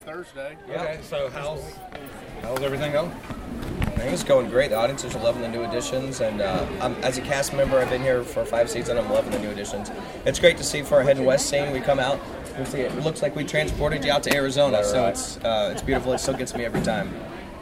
Thursday. Yeah. Okay, so how's everything going? I think it's going great. The audiences are loving the new additions, and as a cast member, I've been here for 5 seasons. I'm loving the new additions. It's great to see for our Heading West scene. We come out, we see it looks like we transported you out to Arizona, so it's beautiful. It still gets me every time.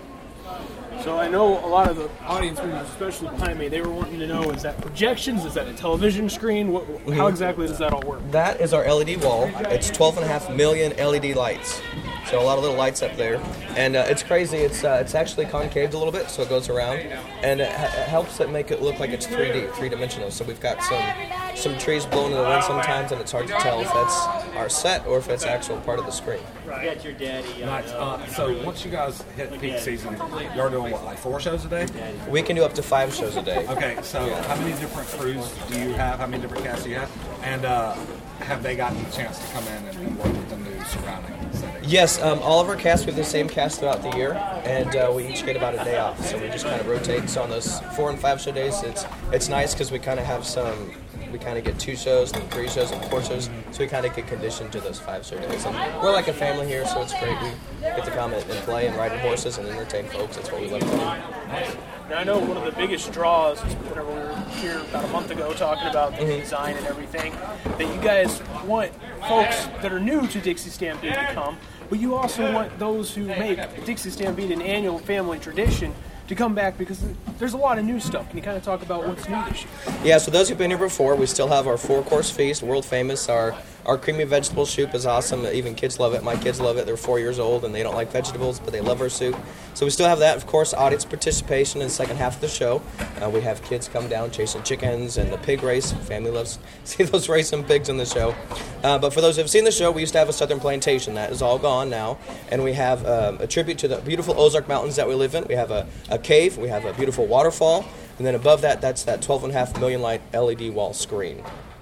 So I know a lot of the audience members, especially behind me, they were wanting to know, is that projections? Is that a television screen? How exactly does that all work? That is our LED wall. It's 12.5 million LED lights. So a lot of little lights up there, and it's crazy. It's actually concaved a little bit, so it goes around, and it helps it make it look like it's 3D, three-dimensional. So we've got some trees blowing in the wind sometimes, and it's hard to tell if that's our set or if it's actual part of the screen. Right. Your daddy. Nice. So once you guys hit peak season, you're doing what, like 4 shows a day? We can do up to 5 shows a day. Okay. So how many different crews do you have? How many different casts do you have? And have they gotten the chance to come in and work with the new surrounding setting? Yes, all of our casts, we have the same cast throughout the year, and we each get about a day off, so we just kind of rotate. So on those 4 and 5 show days, it's nice because we kind of have we kind of get 2 shows, and 3 shows, and 4 shows, so we kind of get conditioned to those 5 show days. And we're like a family here, so it's great. We get to come and play and ride horses and entertain folks. That's what we love to do. Now I know one of the biggest draws is whenever we were here about a month ago talking about the design and everything, that you guys want folks that are new to Dixie Stampede to come, but you also want those who make Dixie Stampede an annual family tradition to come back, because there's a lot of new stuff. Can you kind of talk about what's new this year? Yeah, so those who've been here before, we still have our 4-course feast, world famous. Our creamy vegetable soup is awesome. Even kids love it. My kids love it. They're 4 years old and they don't like vegetables, but they love our soup. So we still have that. Of course, audience participation in the second half of the show. We have kids come down chasing chickens and the pig race. Family loves to see those racing pigs in the show. But for those who have seen the show, we used to have a Southern Plantation. That is all gone now. And we have a tribute to the beautiful Ozark Mountains that we live in. We have a cave. We have a beautiful waterfall. And then above that, that's that 12.5 million light LED wall screen.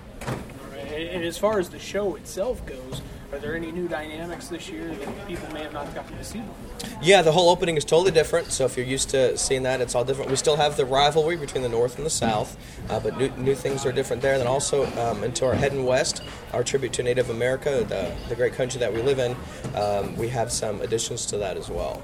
And as far as the show itself goes, are there any new dynamics this year that people may have not gotten to see before? Yeah, the whole opening is totally different. So if you're used to seeing that, it's all different. We still have the rivalry between the North and the South, but new things are different there. And then also into our Heading West, our tribute to Native America, the great country that we live in, we have some additions to that as well.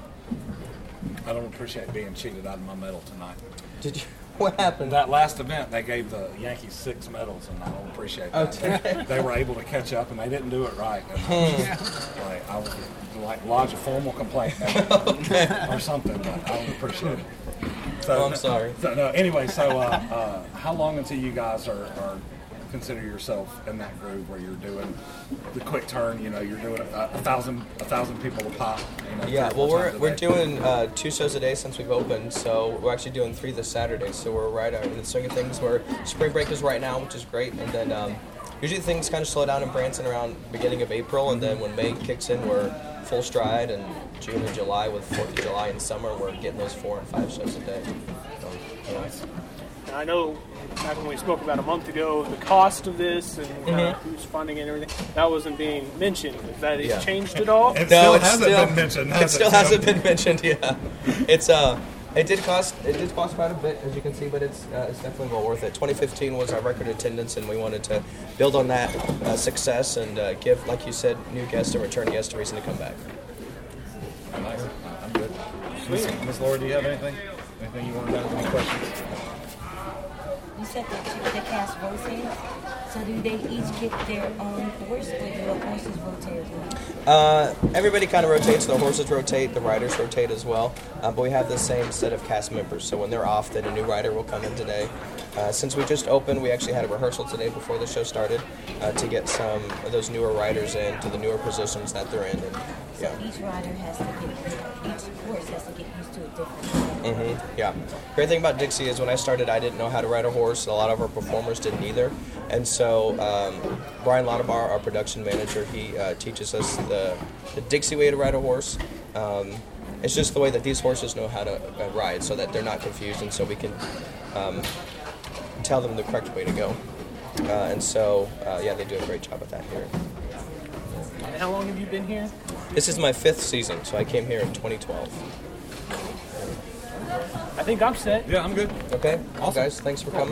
I don't appreciate being cheated out of my medal tonight. Did you? What happened? That last event, they gave the Yankees 6 medals, and I don't appreciate that. They were able to catch up, and they didn't do it right. Like, I would lodge a formal complaint or something, but I don't appreciate it. So, I'm sorry. Anyway, how long until you guys are consider yourself in that groove where you're doing the quick turn? You're doing a thousand people a pop. Yeah, well, we're doing 2 shows a day since we've opened, so we're actually doing 3 this Saturday. So we're right in the swing of things. Where spring break is right now, which is great, and then usually things kind of slow down in Branson around beginning of April, and then when May kicks in, we're full stride, and June and July with 4th of July and summer, we're getting those 4 and 5 shows a day. So, nice. And I know back when we spoke about a month ago, the cost of this and who's funding it and everything, that wasn't being mentioned. Has that changed at all? It still hasn't been mentioned. It still hasn't been mentioned. Yeah, it did cost quite a bit, as you can see, but it's definitely well worth it. 2015 was our record attendance, and we wanted to build on that success and give, like you said, new guests and return guests a reason to come back. Nice. I'm good. Miss Laura, do you have anything? Anything you want to know? Any questions? You said the cast rotates, so do they each get their own horse, or do the horses rotate as well? Everybody kind of rotates. The horses rotate, the riders rotate as well, but we have the same set of cast members, so when they're off, then a new rider will come in today. Since we just opened, we actually had a rehearsal today before the show started to get some of those newer riders in to the newer positions that they're in. And, so each rider has to each horse has to get used to a different Yeah. Great thing about Dixie is when I started, I didn't know how to ride a horse. A lot of our performers didn't either. And so Brian Lodabar, our production manager, he teaches us the Dixie way to ride a horse. It's just the way that these horses know how to ride, so that they're not confused, and so we can tell them the correct way to go. And so, they do a great job at that here. And how long have you been here? This is my 5th season, so I came here in 2012. I think I'm set. Yeah, I'm good. Okay, Awesome. guys, thanks for coming.